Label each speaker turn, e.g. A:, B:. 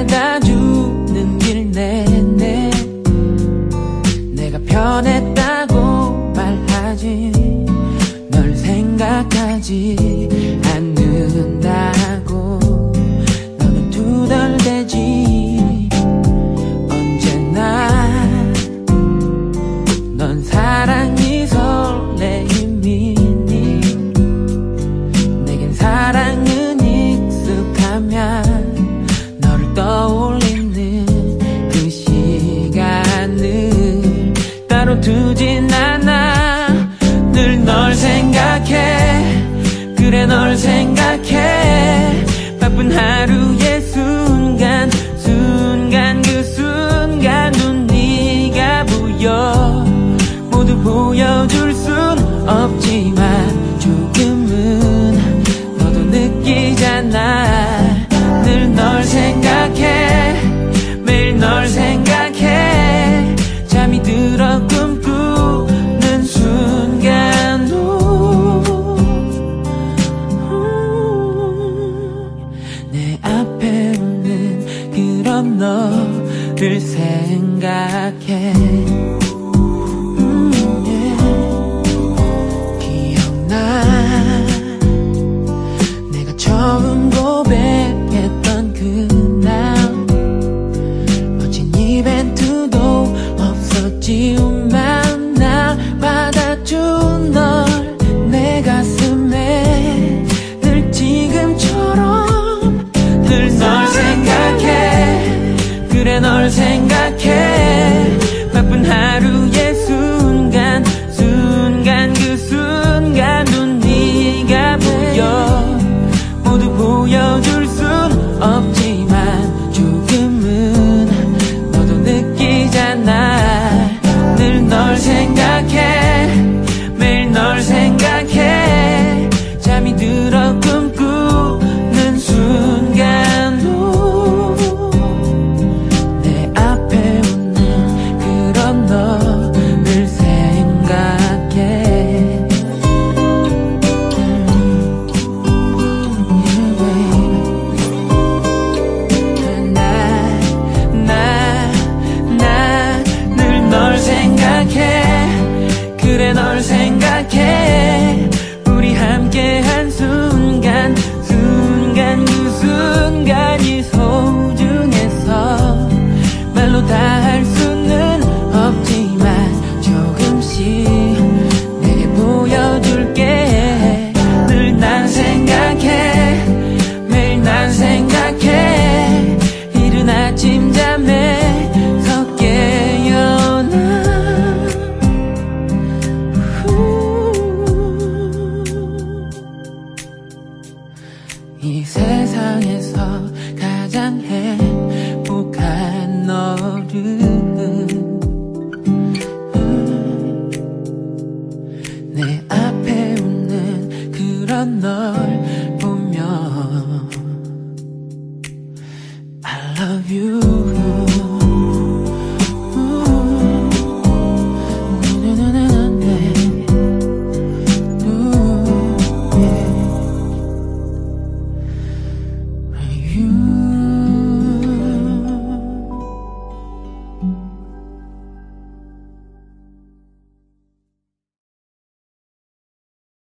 A: 데려다 주는 길 내내 내가 변했다고 말하지 널 생각하지 않는다고 너는 투덜대지 언제나 넌 사랑이 설레임이니 내겐 사랑은 익숙하면 너를 떠올리는 그 시간을 따로 두진 않아 늘 널 생각해 그래 널 생각해 바쁜 하루의 순간 그 순간도 네가 보여 모두 보여줄 순 없지만 조금은 너도 느끼잖아 늘 널 생각해 매일 널 생각해 잠이 들어 꿈꾸는 순간도 내 앞에 오는 그런 너를 생각해 기억나 내가 처음 고백했던 그날 멋진 이벤트도 없었지만 날 받아준 널 내 가슴에 늘 지금처럼 늘 널 생각해 그래 널 생각해 바쁜 하루의 순간 그 순간도 네가 보여 모두 보여줄 순 없지만 조금은 너도 느끼잖아 늘 널 생각해 매일 널 생각해 잠이 들어 꿈꾸는 순간도 내 앞에 오는 그런 너를 생각해 늘 널 생각해 그래 널 생각해 우리 함께한 순간 그 순간이 소중해서 말로 다 할 수는 없지만 조금씩 내게 보여줄게 늘 난 생각해 매일 난 생각해 이른 아침 잠에서 깨어나 이 세상에서 가장 행복한 너를 내 앞에 웃는 그런 널 보면 I love you